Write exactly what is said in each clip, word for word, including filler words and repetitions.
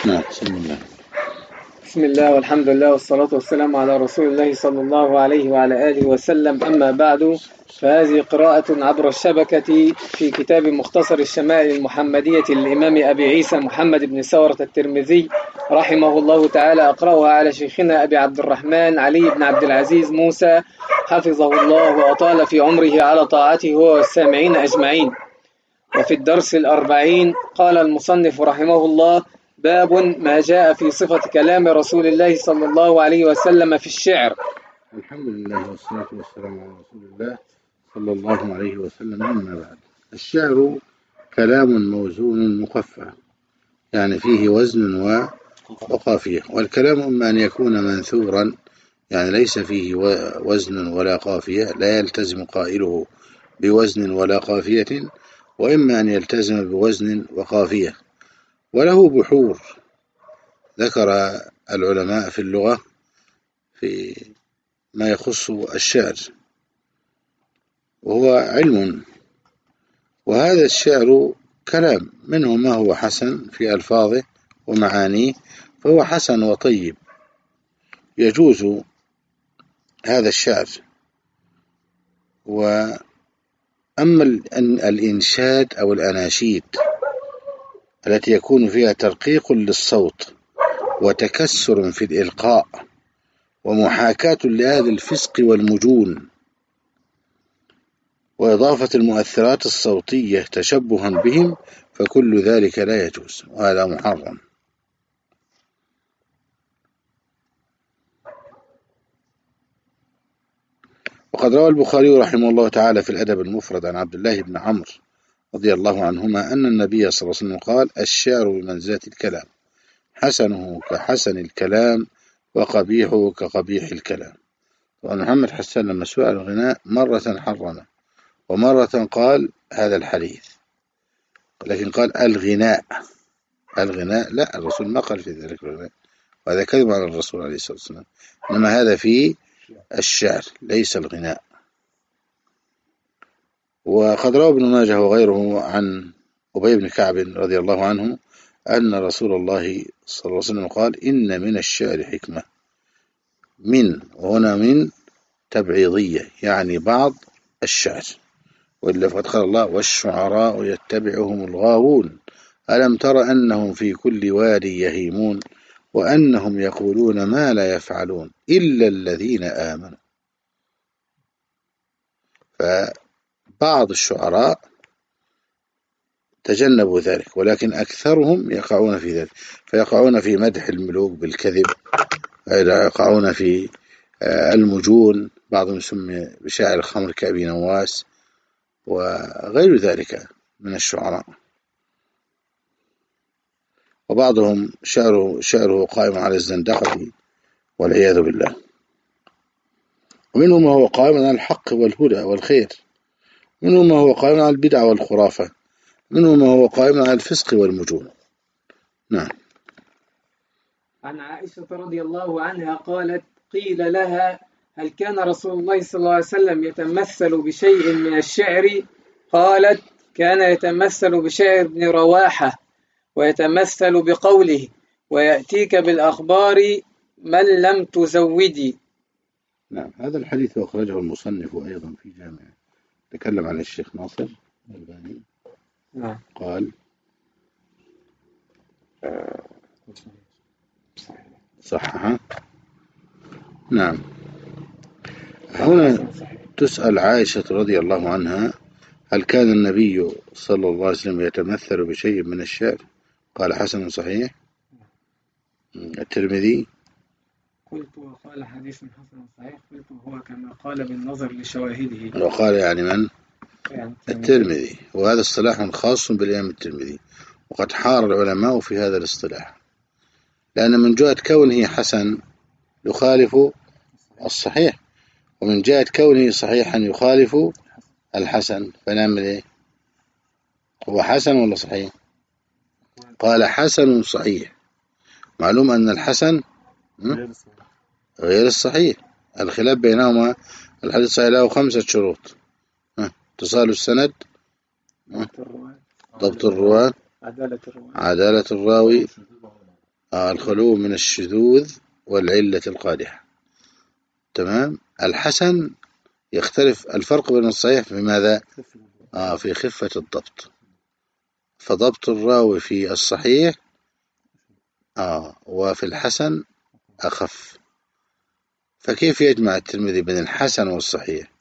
نعم. بسم الله. بسم الله والحمد لله والصلاة والسلام على رسول الله صلى الله عليه وعلى آله وسلم. أما بعد، فهذه قراءة عبر الشبكة في كتاب مختصر الشمائل المحمدية للإمام أبي عيسى محمد بن ثورة الترمذي رحمه الله تعالى. أقرأها على شيخنا أبي عبد الرحمن علي بن عبد العزيز موسى حفظه الله وأطال في عمره على طاعته هو والسامعين أجمعين. وفي الدرس الأربعين قال المصنف رحمه الله: باب ما جاء في صفة كلام رسول الله صلى الله عليه وسلم في الشعر. الحمد لله والصلاة والسلام على رسول الله صلى الله عليه وسلم. أما بعد، الشعر كلام موزون مخفى، يعني فيه وزن وقافية. والكلام إما أن يكون منثورا، يعني ليس فيه وزن ولا قافية، لا يلتزم قائله بوزن ولا قافية، وإما أن يلتزم بوزن وقافية. وله بحور ذكر العلماء في اللغة في ما يخص الشعر، وهو علم. وهذا الشعر كلام، منه ما هو حسن في ألفاظه ومعانيه، فهو حسن وطيب، يجوز هذا الشعر. وأما الإنشاد أو الأناشيد التي يكون فيها ترقيق للصوت وتكسر في الإلقاء ومحاكاة لهذا الفسق والمجون وإضافة المؤثرات الصوتية تشبها بهم، فكل ذلك لا يجوز، وهذا محرم. وقد روى البخاري رحمه الله تعالى في الأدب المفرد عن عبد الله بن عمرو رضي الله عنهما أن النبي صلى الله عليه وسلم قال: الشعر بمنزلة الكلام، حسنه كحسن الكلام وقبيحه كقبيح الكلام. ومحمد حسان لما سئل الغناء مرة حرمه، ومرة قال هذا الحديث، لكن قال الغناء. الغناء لا، الرسول ما قال في ذلك الغناء، وهذا كذب على الرسول عليه الصلاة والسلام، إنما هذا في الشعر ليس الغناء. وقد روى ابن ماجه وغيره عن أبي بن كعب رضي الله عنه أن رسول الله صلى الله عليه وسلم قال: إن من الشعر حكمة. من هنا من تبعيضية، يعني بعض الشعر، وإلا فقد قال الله: والشعراء يتبعهم الغاوون ألم تر أنهم في كل واد يهيمون وأنهم يقولون ما لا يفعلون إلا الذين آمنوا. فبعض الشعراء تجنبوا ذلك، ولكن أكثرهم يقعون في ذلك، فيقعون في مدح الملوك بالكذب، يقعون في المجون، بعضهم يسمى بشاعر الخمر كأبي نواس وغير ذلك من الشعراء. وبعضهم شعره, شعره قائم على الزندقة والعياذ بالله. ومنهم ما هو قائم على الحق والهدى والخير، منهم ما هو قائم على البدع والخرافة، منهم ما هو قائم على الفسق والمجون. نعم. عن عائشة رضي الله عنها قالت: قيل لها: هل كان رسول الله صلى الله عليه وسلم يتمثل بشيء من الشعر؟ قالت: كان يتمثل بشعر ابن رواحة، ويتمثل بقوله: ويأتيك بالأخبار من لم تزودي. نعم. هذا الحديث أخرجه المصنف أيضا في جامعه، تكلم عن الشيخ ناصر الألباني. نعم. قال: صحها. نعم. هنا تسأل عائشة رضي الله عنها: هل كان النبي صلى الله عليه وسلم يتمثل بشيء من الشعر؟ قال: حسن صحيح. الترمذي: قلت وقال حديث حسن صحيح، قلت هو كما قال بالنظر لشواهده. وقال يعني من؟ يعني الترمذي. وهذا اصطلاح خاص بالإمام الترمذي، وقد حار العلماء في هذا الاصطلاح، لأن من جهة كونه حسن يخالف الصحيح، ومن جهة كونه صحيحا يخالف الحسن، فنعمل ايه؟ هو حسن ولا صحيح؟ قال حسن صحيح. معلوم أن الحسن غير الصحيح، الخلاف بينهما. الحديث الصحيح له خمسة شروط: اتصال السند، ضبط الرواة، عدالة الراوي، آه الخلو من الشذوذ والعلة القادحة. تمام. الحسن يختلف الفرق بين الصحيح في ماذا؟ آه في خفة الضبط، فضبط الراوي في الصحيح آه وفي الحسن أخف. فكيف يجمع الترمذي بين الحسن والصحيح؟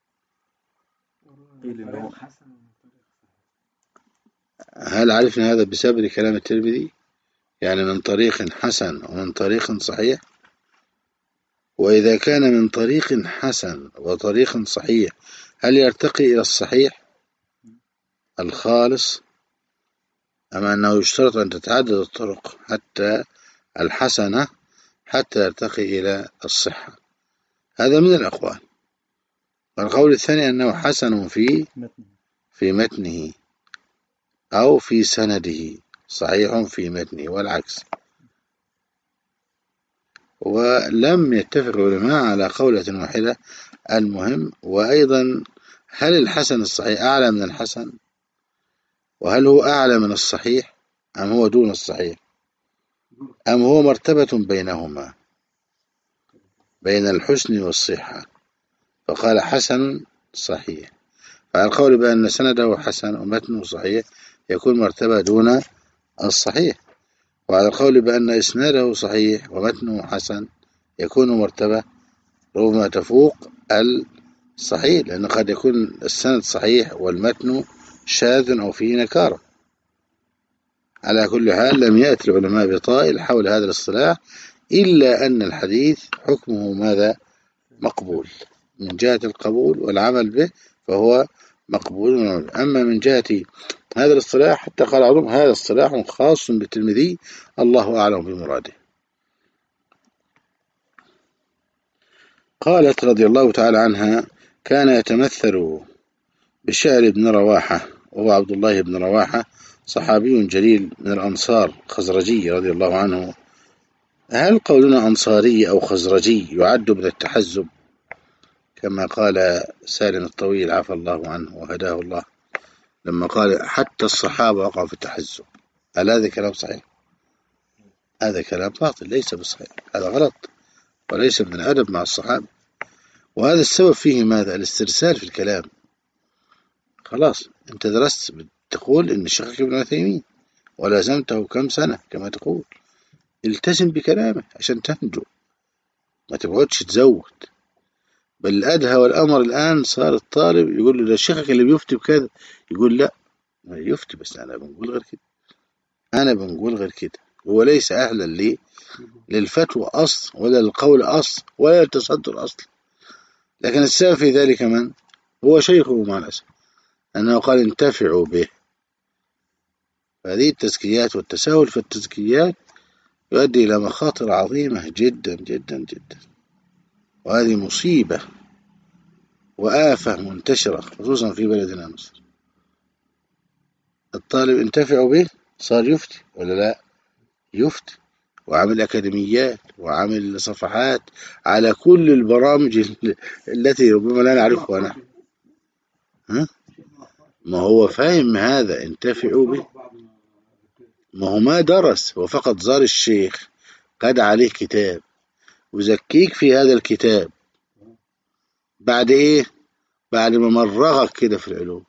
هل عرفنا هذا بسبب كلام الترمذي؟ يعني من طريق حسن ومن طريق صحيح. وإذا كان من طريق حسن وطريق صحيح هل يرتقي إلى الصحيح الخالص، أم أنه يشترط أن تتعدد الطرق حتى الحسنة حتى يرتقي إلى الصحة؟ هذا من الأقوال. والقول الثاني أنه حسن في في متنه أو في سنده، صحيح في متنه والعكس. ولم يتفق العلماء على قولة واحدة. المهم، وأيضا هل الحسن الصحيح أعلى من الحسن، وهل هو أعلى من الصحيح أم هو دون الصحيح، أم هو مرتبة بينهما بين الحسن والصحة؟ فقال حسن صحيح، فالقول بأن سنده حسن ومتنه صحيح يكون مرتبة دون الصحيح، وعلى القول بأن إسناده صحيح ومتنه حسن يكون مرتبة ربما تفوق الصحيح، لأن قد يكون السند صحيح والمتن شاذ أو فيه نكارة. على كل حال لم يأتي العلماء بطائل حول هذا الاصطلاح، إلا أن الحديث حكمه ماذا؟ مقبول من جهة القبول والعمل به، فهو مقبول. أما من جهة هذا الاصطلاح حتى قال بعضهم هذا اصطلاح خاص بالترمذي، الله أعلم بمراده. قالت رضي الله تعالى عنها: كان يتمثل بشعر بن رواحة، وهو عبد الله بن رواحة صحابي جليل من الأنصار خزرجي رضي الله عنه. هل قولنا أنصاري أو خزرجي يعد من التحزب كما قال سالم الطويل عفى الله عنه وهداه الله لما قال حتى الصحابة وقعوا في التحزب؟ هل هذا كلام صحيح؟ هذا كلام باطل ليس بصحيح، هذا غلط وليس من الأدب مع الصحابة. وهذا السبب فيه ماذا؟ الاسترسال في الكلام. خلاص أنت درست تقول إن الشيخ ابن عثيمين ولازمته كم سنة كما تقول، التزم بكلامه عشان تنجو، ما تقعدش تزود. بل الأدهى والأمر الآن صار الطالب يقول له ده شيخك اللي بيفتي بكذا، يقول لا يفتي بس أنا بنقول غير كده، أنا بنقول غير كده. هو ليس أهلا لي للفتوى أصل ولا للقول أصل ولا للتصدر أصل. لكن السبب في ذلك من هو شيخه مع الأسف، أنه قال انتفعوا به. هذه التزكيات والتساهل في التزكيات يؤدي إلى مخاطر عظيمة جدا جدا جدا، وهذه مصيبة وآفة منتشرة خصوصا في بلدنا مصر. الطالب انتفعوا به صار يفتي ولا لا؟ يفتي، وعمل أكاديميات وعمل صفحات على كل البرامج التي ربما لا نعرفها نحن. ها؟ ما هو فاهم هذا انتفعوا به، ما هو ما درس، هو فقط زار الشيخ قد عليه كتاب وزكيك في هذا الكتاب بعد ايه؟ بعد ما مرغك كده في العلوم،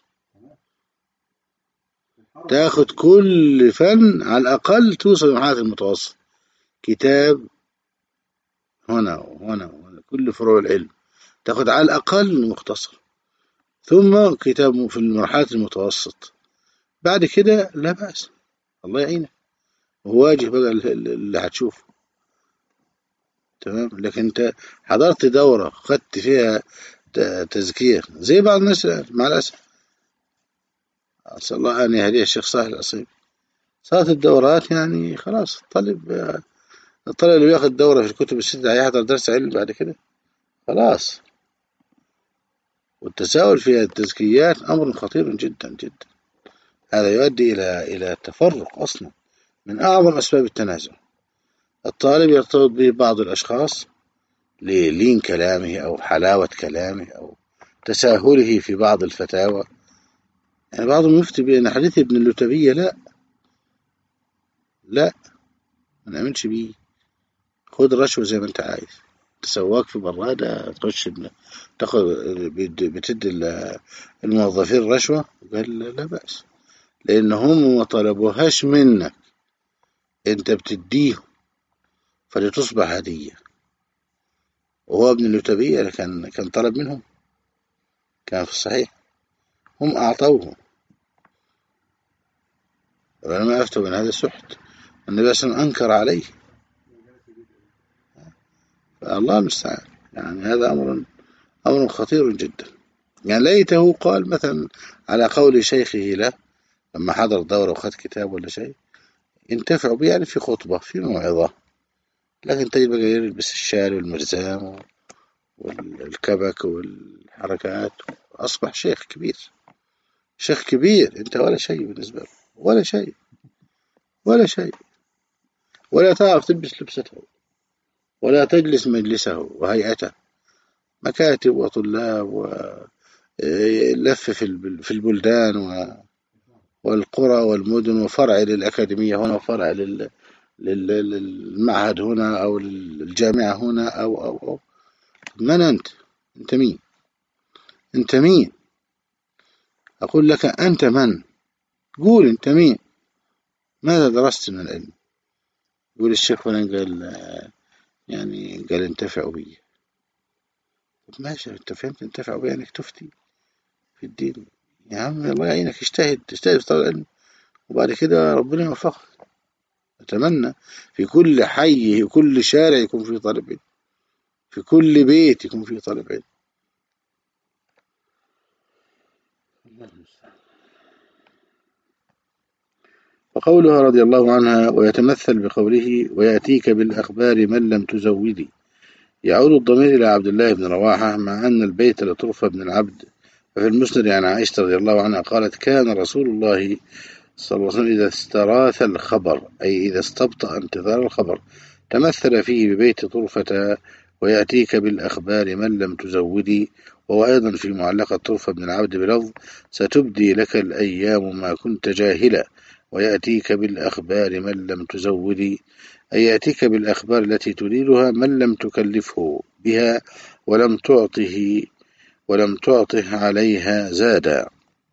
تاخد كل فن على الأقل توصل لمرحلة المتوسط، كتاب هنا وهنا وهنا كل فروع العلم تاخد على الأقل مختصر، ثم كتاب في المرحلة المتوسط، بعد كده لا بأس، الله يعينك وواجه بقى اللي هتشوفه. تمام. لكن انت حضرت دورة خدت فيها تزكية زي بعض الناس مع الأسف، أسأل الله أن يهديه الشيخ صالح العصيمي، صارت الدورات يعني خلاص الطالب الطالب اللي بياخد دورة في الكتب الستة هيحضر درس علم بعد كده خلاص. والتساهل في التزكيات أمر خطير جدا جدا، هذا يؤدي إلى إلى التفرق أصلا، من أعظم أسباب التنازع. الطالب يرتبط به بعض الأشخاص للين كلامه أو حلاوة كلامه أو تساهله في بعض الفتاوى. يعني بعضهم يفتي بأن حديث ابن اللتبية لا لا ما نعملش بيه. خد رشوة زي ما انت عايز، تسواق في برادة تخش تاخد بتدي الموظفين رشوة، قال لا بأس، لأن هم ما طلبوهاش منك، انت بتديهم فلتصبح هدية. وهو ابن اللتبية كان كان طلب منهم، كان في الصحيح، هم أعطوه. العلماء أفتوا من هذا السحت، النبي صلى الله عليه وسلم أنكر عليه. فالله المستعان، يعني هذا أمر أمر خطير جدا. يعني ليته قال مثلا على قول شيخه له لما حضر دورة وخد كتاب ولا شيء، ينتفعوا به يعني في خطبة في موعظة، لكن تجد بقى يلبس الشال والمرزام والكبك والحركات، أصبح شيخ كبير، شيخ كبير، أنت ولا شيء بالنسبة له، ولا شيء ولا شيء، ولا تعرف تلبس لبسته، ولا تجلس مجلسه وهيئته، مكاتب وطلاب ولف في البلدان والقرى والمدن، وفرع للأكاديمية هنا وفرع للمعهد هنا أو للجامعة هنا أو أو أو من أنت؟ أنت مين؟ أنت مين؟ أقول لك أنت من؟ قول أنت مين؟ ماذا درست من العلم؟ يقول الشيخ فلان قال يعني قال انتفعوا بي. ماشي، انت فهمت انتفعوا بي يعني تفتي في الدين، يا عم الله يعينك، اجتهد اجتهد في طلب العلم، وبعد كده ربنا يوفقك. أتمنى في كل حي وكل شارع يكون فيه طالب علم، في كل بيت يكون فيه طالب علم. فقولها رضي الله عنها ويتمثل بقوله ويأتيك بالأخبار من لم تزودي، يعود الضمير إلى عبد الله بن رواحة، مع أن البيت لطرفة بن العبد. ففي المسند عن عائشة رضي الله عنها قالت كان رسول الله صلى الله عليه وسلم إذا استراث الخبر، أي إذا استبطأ انتظار الخبر، تمثل فيه ببيت طرفة ويأتيك بالأخبار من لم تزودي. وهو أيضا في معلقة طرفة بن العبد بلفظ ستبدي لك الأيام ما كنت جاهلا، ويأتيك بالأخبار من لم تزودي، أي يأتيك بالأخبار التي تريدها من لم تكلفه بها ولم تعطه ولم تعطه عليها زادا.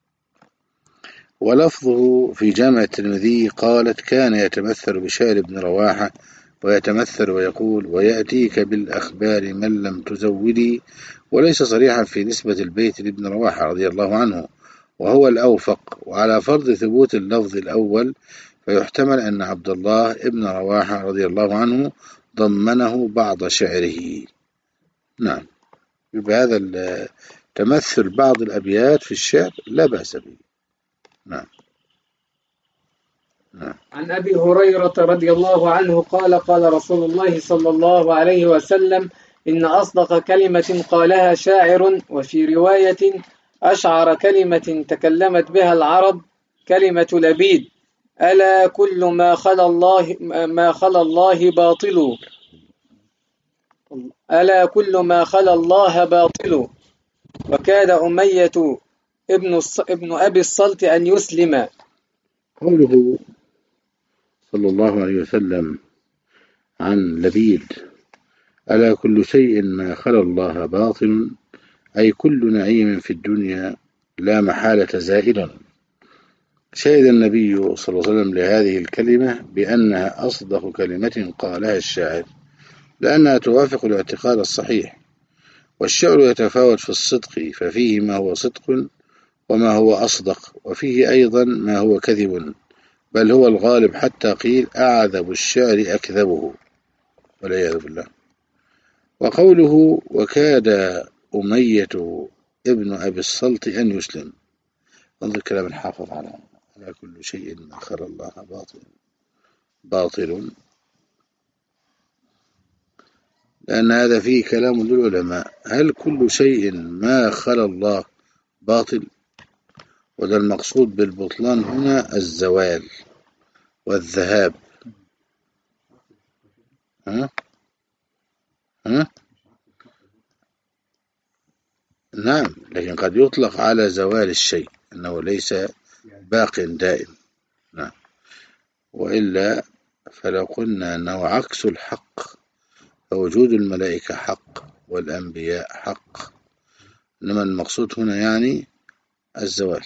ولفظه في جامع الترمذي قالت كان يتمثل بشعر بن رواحة ويتمثل ويقول ويأتيك بالأخبار من لم تزودي، وليس صريحا في نسبة البيت لابن رواحة رضي الله عنه، وهو الأوفق. وعلى فرض ثبوت اللفظ الأول فيحتمل أن عبد الله ابن رواحة رضي الله عنه ضمنه بعض شعره. نعم، بهذا تمثل بعض الأبيات في الشعر لا بأس به. نعم. نعم. عن أبي هريرة رضي الله عنه قال قال رسول الله صلى الله عليه وسلم إن أصدق كلمة قالها شاعر، وفي رواية أشعر كلمة تكلمت بها العرب كلمة لبيد ألا كل ما خلا الله ما خلا الله باطل، ألا كل ما خلا الله باطل. وكاد أمية ابن ابن أبي الصلت أن يسلم. قوله صلى الله عليه وسلم عن لبيد ألا كل شيء ما خلا الله باطل، أي كل نعيم في الدنيا لا محالة زائل. شهد النبي صلى الله عليه وسلم لهذه الكلمة بأنها أصدق كلمة قالها الشاعر، لأنها توافق الاعتقاد الصحيح. والشعر يتفاوت في الصدق، ففيه ما هو صدق وما هو أصدق، وفيه أيضا ما هو كذب، بل هو الغالب، حتى قيل أعذب الشعر أكذبه والعياذ بالله. وقوله وكاد أمية ابن أبي الصلت أن يسلم، انظر كلام الحافظ على على كل شيء ما خلا الله باطل باطل، لأن هذا فيه كلام للعلماء، هل كل شيء ما خلا الله باطل؟ وده المقصود بالبطلان هنا الزوال والذهاب. ها؟ ها؟ نعم، لكن قد يطلق على زوال الشيء أنه ليس باق دائم. نعم. وإلا فلو قلنا أنه عكس الحق فوجود الملائكة حق والأنبياء حق، إنما المقصود هنا يعني الزوال.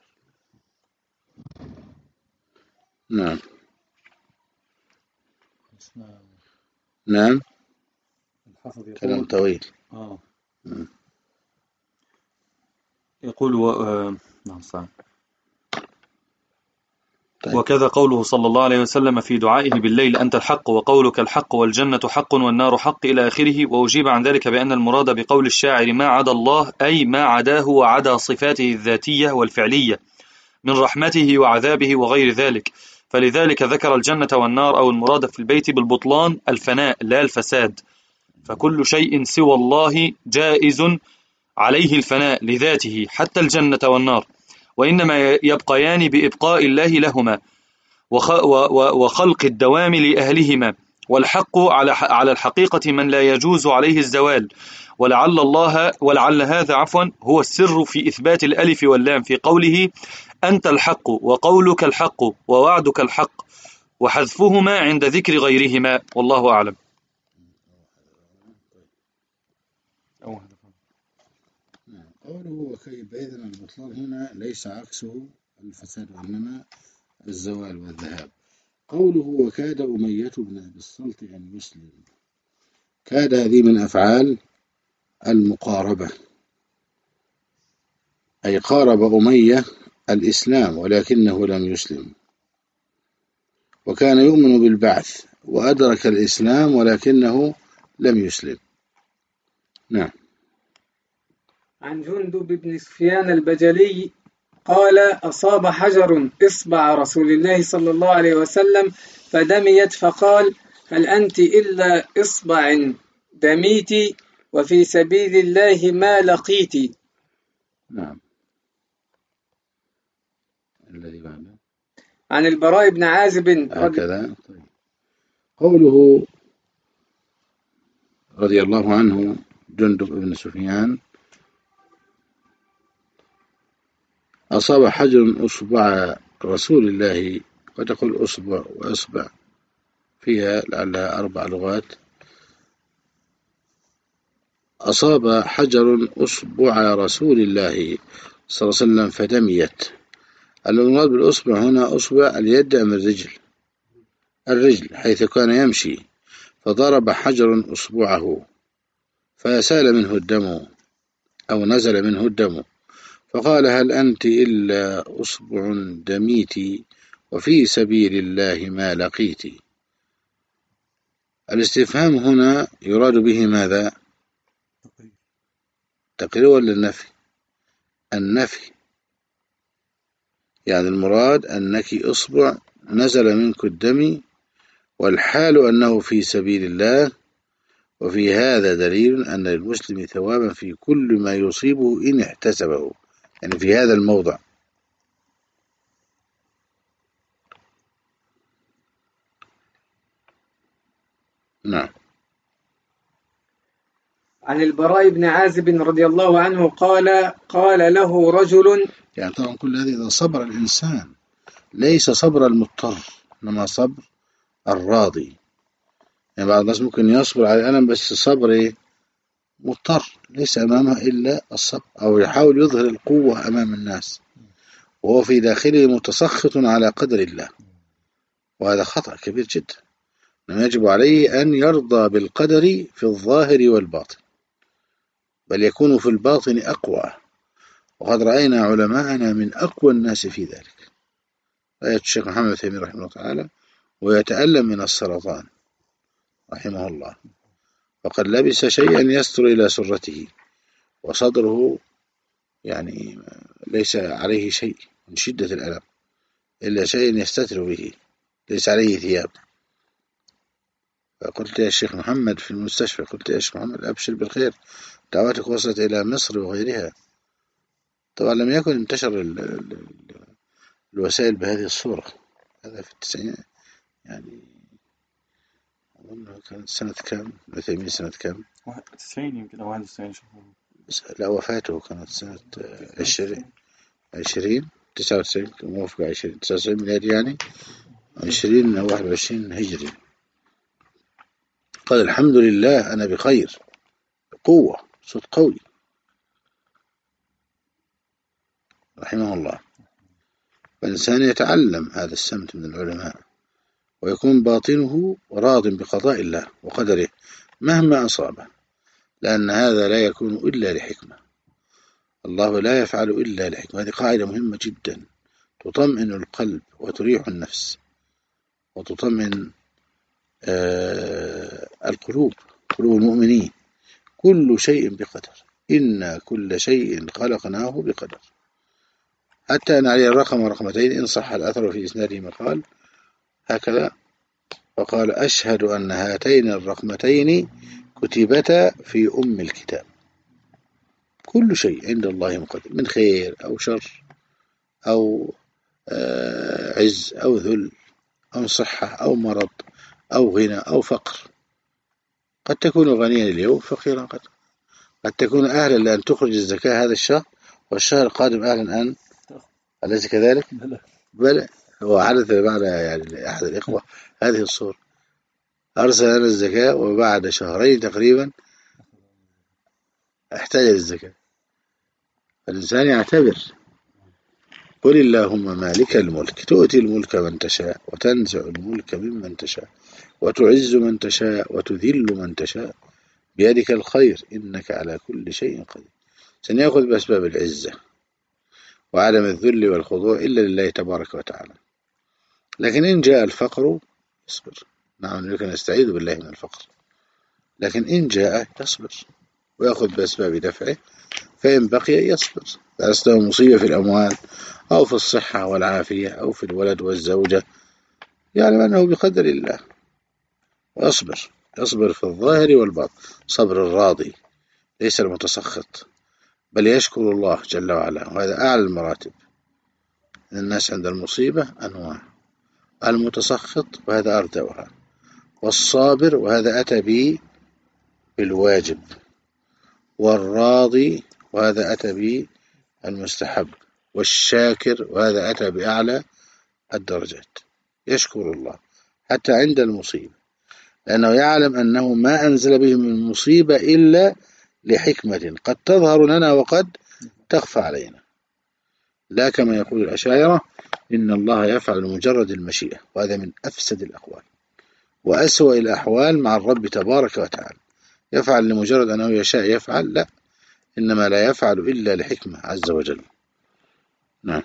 نعم نعم كلام طويل. آه. يقول و... آه... نعم صحيح. طيب. وكذا قوله صلى الله عليه وسلم في دعائه بالليل أنت الحق وقولك الحق والجنة حق والنار حق إلى آخره. وأجيب عن ذلك بأن المراد بقول الشاعر ما عدا الله أي ما عداه وعدا صفاته الذاتية والفعلية من رحمته وعذابه وغير ذلك، فلذلك ذكر الجنة والنار أو المراد في البيت بالبطلان الفناء لا الفساد، فكل شيء سوى الله جائز عليه الفناء لذاته حتى الجنة والنار، وإنما يبقيان بإبقاء الله لهما وخلق الدوام لأهلهما، والحق على الحقيقة من لا يجوز عليه الزوال. ولعل الله ولعل هذا عفوا هو السر في إثبات الألف واللام في قوله أنت الحق وقولك الحق ووعدك الحق، وحذفهما عند ذكر غيرهما، والله أعلم. قوله وكيف إذن البطلان هنا ليس عكسه الفساد وإنما الزوال والذهاب. قوله وكاد أمية بن أبي الصلت أن يسلم، كاد هذه من أفعال المقاربة، أي قارب أمية الإسلام ولكنه لم يسلم، وكان يؤمن بالبعث وأدرك الإسلام ولكنه لم يسلم. نعم. عن جندب بن سفيان البجلي قال أصاب حجر إصبع رسول الله صلى الله عليه وسلم فدميت، فقال هل أنت إلا إصبع دميت وفي سبيل الله ما لقيت. نعم. الذي بعده عن البراء بن عازب هكذا. طيب. قوله رضي الله عنه جندب بن سفيان أصاب حجر أصبع رسول الله، وتقول أصبع وأصبع فيها لعلها أربع لغات. أصاب حجر أصبع رسول الله صلى الله عليه وسلم فدميت. المراد بالأصبع هنا أصبع اليد أم الرجل؟ الرجل، حيث كان يمشي فضرب حجر أصبعه فسال منه الدم أو نزل منه الدم، فقال هل أنت إلا أصبع دميت وفي سبيل الله ما لقيت. الاستفهام هنا يراد به ماذا؟ تقرير ولا النفي؟ النفي، يعني المراد أنك أصبع نزل منك الدم والحال أنه في سبيل الله، وفي هذا دليل أن للمسلم ثوابا في كل ما يصيبه إن احتسبه، يعني في هذا الموضع. نعم. عن البراء بن عازب رضي الله عنه قال قال له رجل، يعني طبعا كل هذه إذا صبر الإنسان ليس صبر المضطر إنما صبر الراضي. يعني بعض الناس ممكن يصبر على الألم بس صبر مضطر ليس أمامه إلا الصبر، أو يحاول يظهر القوة أمام الناس وهو في داخله متسخط على قدر الله، وهذا خطأ كبير جدا. يجب عليه أن يرضى بالقدر في الظاهر والباطن، بل يكون في الباطن أقوى، وقد رأينا علماءنا من أقوى الناس في ذلك. رأية الشيخ محمد ثيمين رحمه الله تعالى ويتألم من السرطان رحمه الله، فقد لبس شيئا يستر إلى سرته وصدره يعني ليس عليه شيء من شدة الألم إلا شيء يستتر به، ليس عليه ثياب. فقلت يا شيخ محمد في المستشفى، قلت يا شيخ محمد أبشر بالخير، دعواتك وصلت إلى مصر وغيرها. طبعا لم يكن انتشر ال ال الوسائل بهذه الصورة، هذا في التسعينات، يعني أظن كانت سنة كام؟ عثيمين سنة كام؟ واحد وتسعين يمكن أو واحد وتسعين. لا، وفاته كانت سنة عشرين عشرين تسعة وتسعين، موافقة عشرين تسعة وتسعين ميلادي يعني. عشرين واحد وعشرين هجري. قال الحمد لله أنا بخير، قوة، صوت قوي رحمه الله. فالإنسان يتعلم هذا السمت من العلماء، ويكون باطنه راض بقضاء الله وقدره مهما أصابه، لأن هذا لا يكون إلا لحكمة. الله لا يفعل إلا لحكمة. هذه قاعدة مهمة جدا تطمئن القلب وتريح النفس وتطمئن آه القلوب، قلوب المؤمنين. كل شيء بقدر، إن كل شيء خلقناه بقدر. حتى أن عليه الرقم ورقمتين إن صح الأثر في إسناده مقال هكذا، وقال أشهد أن هاتين الرقمتين كتبتا في أم الكتاب. كل شيء عند الله مقدر، من خير أو شر أو آه عز أو ذل أو صحة أو مرض أو غنى أو فقر. قد تكون غنيا اليوم فقيرا، قد قد تكون أهلا لأن تخرج الزكاة هذا الشهر، والشهر القادم أهلا أن أليس كذلك؟ بلى. هو حدث بعد يعني أحد الإخوة هذه الصورة، أرسل لنا الزكاة وبعد شهرين تقريبا احتاج للزكاة. الإنسان يعتبر. قل اللهم مالك الملك تؤتي الملك من تشاء وتنزع الملك ممن تشاء وتعز من تشاء وتذل من تشاء بيدك الخير إنك على كل شيء قدير. سنأخذ بأسباب العزة وعدم الذل والخضوع إلا لله تبارك وتعالى. لكن إن جاء الفقر يصبر. نعم لك نستعيذ بالله من الفقر، لكن إن جاء يصبر ويأخذ بأسباب دفعه، فإن بقي يصبر. فأصله مصيبة في الأموال أو في الصحة والعافية أو في الولد والزوجة، يعلم أنه بقدر الله ويصبر. يصبر في الظاهر والباطن، صبر الراضي ليس المتسخط، بل يشكر الله جل وعلا، وهذا أعلى المراتب. الناس عند المصيبة أنواع: المتسخط وهذا أردوها، والصابر وهذا أتى به بالواجب، والراضي وهذا أتى به المستحب، والشاكر وهذا أتى بأعلى الدرجات. يشكر الله حتى عند المصيبة، لأنه يعلم أنه ما أنزل به من مصيبة إلا لحكمة قد تظهر لنا وقد تخفى علينا. لا كما يقول الأشاعرة إن الله يفعل مجرد المشيئة، وهذا من أفسد الأقوال وأسوأ الأحوال مع الرب تبارك وتعالى. يفعل لمجرد أنه يشاء يفعل، لا، إنما لا يفعل إلا لحكمة عز وجل. نعم.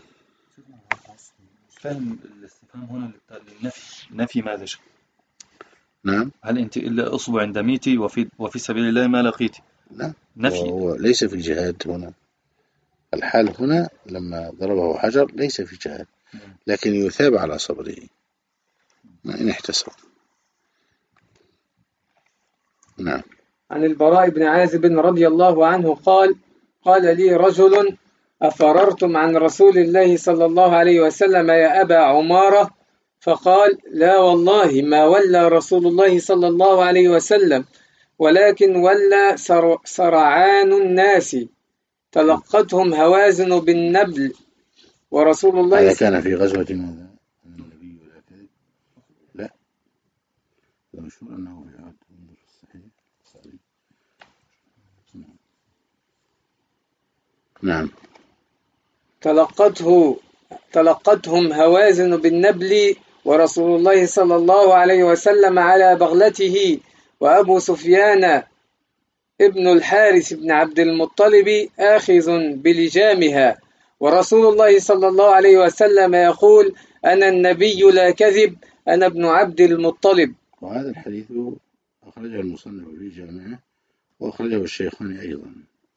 فهم الاستفهام هنا للنفي. نفي ماذا؟ نعم. هل أنت إلا أصبع عند ميتي وفي, وفي سبيل الله ما لقيتي؟ لا، نفي. هو ليس في الجهاد هنا. الحال هنا لما ضربه حجر ليس في جهاد، لكن يثاب على صبره إن احتسب. نعم. عن البراء بن عازب رضي الله عنه قال: قال لي رجل: أفررتم عن رسول الله صلى الله عليه وسلم يا أبا عمارة؟ فقال: لا والله ما ولى رسول الله صلى الله عليه وسلم، ولكن ولى سرعان الناس تلقتهم هوازن بالنبل، ورسول الله هذا كان في غزوة ماذا؟ النبي ولا كذب؟ لا، المشهور أنه في عهد الصحيح. نعم. تلقته تلقتهم هوازن بالنبل، ورسول الله صلى الله عليه وسلم على بغلته، وأبو سفيان ابن الحارث بن عبد المطلب آخذ بلجامها، ورسول الله صلى الله عليه وسلم يقول: أنا النبي لا كذب، أنا ابن عبد المطلب. وهذا الحديث أخرجه المصنف في جامعه وأخرجه الشيخان أيضا.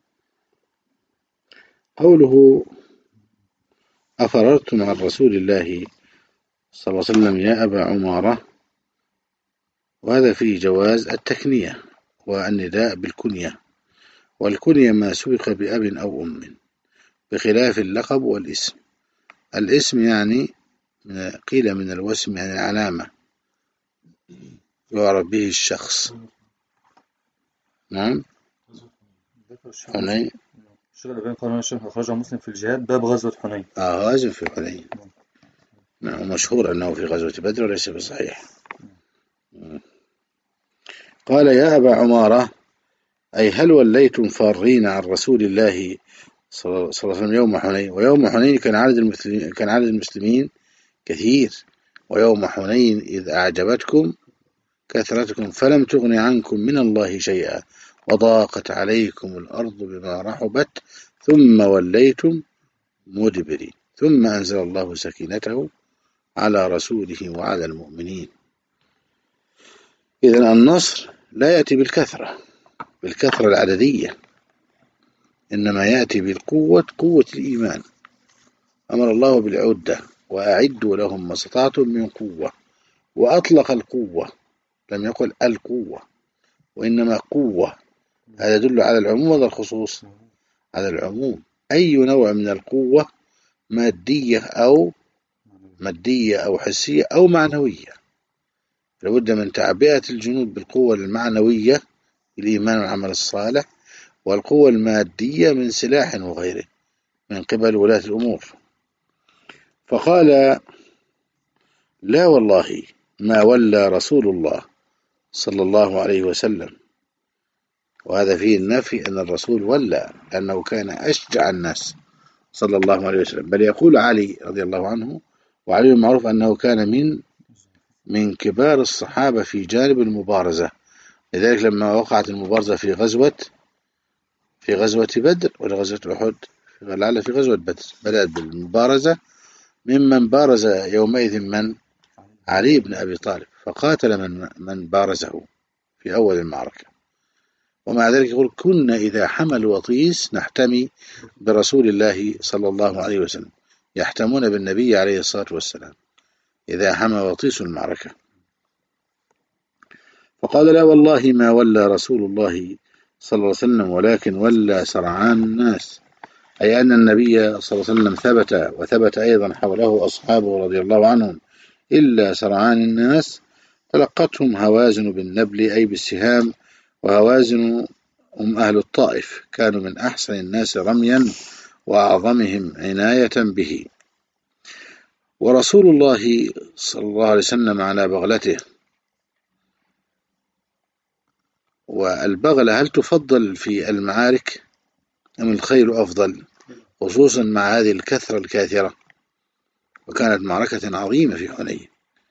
قوله أفررتم عن رسول الله صلى الله عليه وسلم يا أبا عمارة، وهذا فيه جواز التكنية والنداء بالكنية، والكنية ما سبق بأب أو أم، بخلاف اللقب والاسم. الاسم يعني قيل من الوسم يعني علامة يعرف به الشخص. نعم. حنين. الشغل بين قرن الشيخ أخرجه مسلم في الجهاد باب غزوة حنين. آه غازو في حنين. نعم، مشهور أنه في غزوة بدر وليس بصحيح. قال يا أبا عمارة أي هل وليتم فارين عن رسول الله صلى الله عليه وسلم يوم حنين؟ ويوم حنين كان عدد المسلمين كان عدد المسلمين كثير، ويوم حنين إذ أعجبتكم كثرتكم فلم تغن عنكم من الله شيئا وضاقت عليكم الأرض بما رحبت ثم وليتم مدبرين ثم أنزل الله سكينته على رسوله وعلى المؤمنين. إذن النصر لا يأتي بالكثرة بالكثرة العددية، إنما يأتي بالقوة، قوة الإيمان. أمر الله بالعدة وأعدوا لهم ما استطعتم من قوة، وأطلق القوة لم يقل القوة وإنما قوة. هذا يدل على العموم ولا الخصوص؟ على العموم. أي نوع من القوة، مادية أو مادية أو حسية أو معنوية، لابد من تعبئة الجنود بالقوة المعنوية بالإيمان والعمل الصالح، والقوة المادية من سلاح وغيره من قبل ولاة الأمور. فقال لا والله ما ولى رسول الله صلى الله عليه وسلم، وهذا فيه النفي أن الرسول ولى، لأنه كان أشجع الناس صلى الله عليه وسلم. بل يقول علي رضي الله عنه، وعلي المعروف أنه كان من من كبار الصحابة في جانب المبارزة. لذلك لما وقعت المبارزة في غزوة في غزوة بدر ولا غزوة أحد، لعل في غزوة بدر بدأت بالمبارزة، ممن بارز يومئذ من علي بن أبي طالب، فقاتل من من بارزه في أول المعركة. ومع ذلك يقول كنا إذا حمل وطيس نحتمي برسول الله صلى الله عليه وسلم، يحتمون بالنبي عليه الصلاة والسلام إذا حمل وطيس المعركة. فقال لا والله ما ولى رسول الله صلى الله عليه وسلم ولكن ولى سرعان الناس، أي أن النبي صلى الله عليه وسلم ثبت وثبت أيضا حوله أصحابه رضي الله عنهم إلا سرعان الناس تلقتهم هوازن بالنبل أي بالسهام، وهوازن هم أهل الطائف كانوا من أحسن الناس رميا وأعظمهم عناية به. ورسول الله صلى الله عليه وسلم على بغلته. والبغلة هل تفضل في المعارك أم الخيل أفضل، خصوصا مع هذه الكثرة الكاثرة؟ وكانت معركة عظيمة في حنين.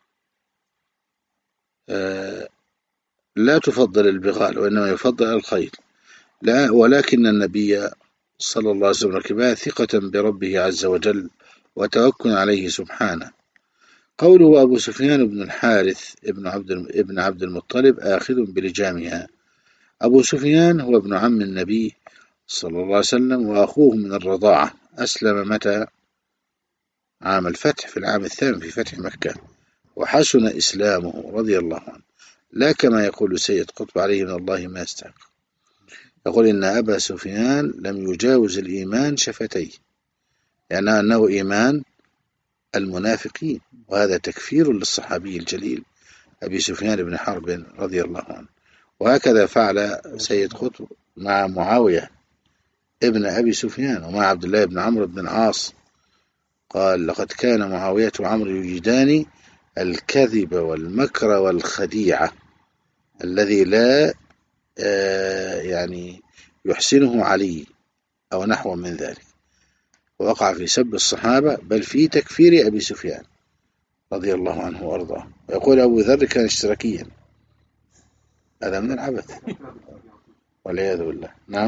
آه لا تفضل البغال وإنما يفضل الخيل، لا ولكن النبي صلى الله عليه وسلم ركبها ثقة بربه عز وجل وتوكل عليه سبحانه. قوله أبو سفيان بن الحارث ابن عبد ابن عبد المطلب آخذ بلجامها. أبو سفيان هو ابن عم النبي صلى الله عليه وسلم وأخوه من الرضاعة، أسلم متى؟ عام الفتح، في العام الثامن في فتح مكة، وحسن إسلامه رضي الله عنه، لا كما يقول سيد قطب عليه من الله ما يستحق. يقول إن أبا سفيان لم يجاوز الإيمان شفتيه، يعني أنه إيمان المنافقين، وهذا تكفير للصحابي الجليل أبي سفيان بن حرب رضي الله عنه. وهكذا فعل سيد قطب مع معاوية ابن أبي سفيان ومع عبد الله بن عمرو بن العاص، قال لقد كان معاوية وعمرو يجدان الكذب والمكر والخديعة الذي لا آه يعني يحسنه علي أو نحو من ذلك، ووقع في سب الصحابة بل في تكفير أبي سفيان رضي الله عنه وأرضاه. ويقول أبو ذر كان اشتراكيا، هذا من العبث والعياذ بالله. نعم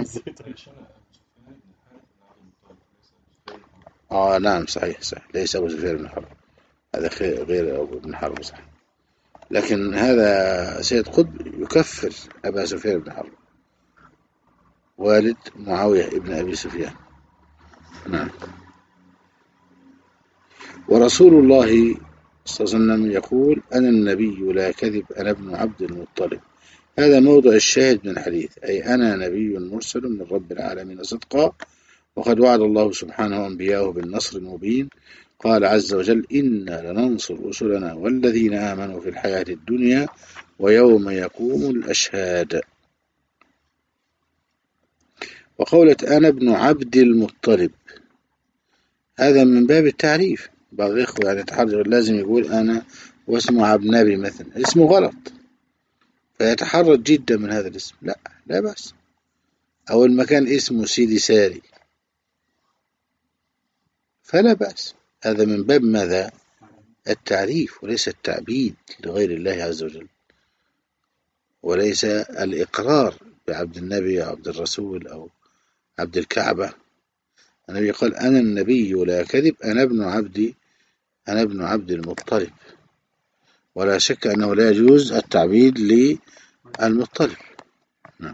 آه نعم صحيح صحيح، ليس أبو سفيان بن حرب، هذا غير أبو بن حرب صح، لكن هذا سيد قطب يكفر أبا سفيان بن حرب والد معاوية ابن أبي سفيان. نعم. ورسول الله صلى الله عليه وسلم يقول أنا النبي لا كذب أنا ابن عبد المطلب. هذا موضع الشاهد من الحديث، أي أنا نبي مرسل من رب العالمين صدقا، وقد وعد الله سبحانه أنبياءه بالنصر المبين. قال عز وجل إنا لننصر رسلنا والذين آمنوا في الحياة الدنيا ويوم يقوم الأشهاد. وقولة أنا ابن عبد المطلب هذا من باب التعريف، بعض الإخوة يعني يتحرج، لازم يقول أنا واسمه عبد نبي مثلا، اسمه غلط فيتحرج جدا من هذا الاسم. لا لا بأس. أو المكان اسمه سيدي ساري فلا بأس، هذا من باب ماذا؟ التعريف وليس التعبيد لغير الله عز وجل، وليس الإقرار بعبد النبي أو عبد الرسول أو عبد الكعبة. النبي قال أنا النبي لا كذب، أنا ابن عبدي، أنا ابن عبد المطلب. ولا شك أنه لا يجوز التعبيد للمطلب. نعم.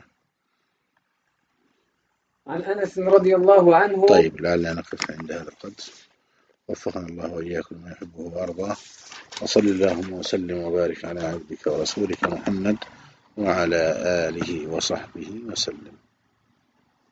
عن أنس رضي الله عنه. طيب لعلنا نقف عند هذا القدر، وفقنا الله وإياكم ما يحبه وأرضاه، وصل اللهم وسلم وبارك على عبدك ورسولك محمد وعلى آله وصحبه وسلم.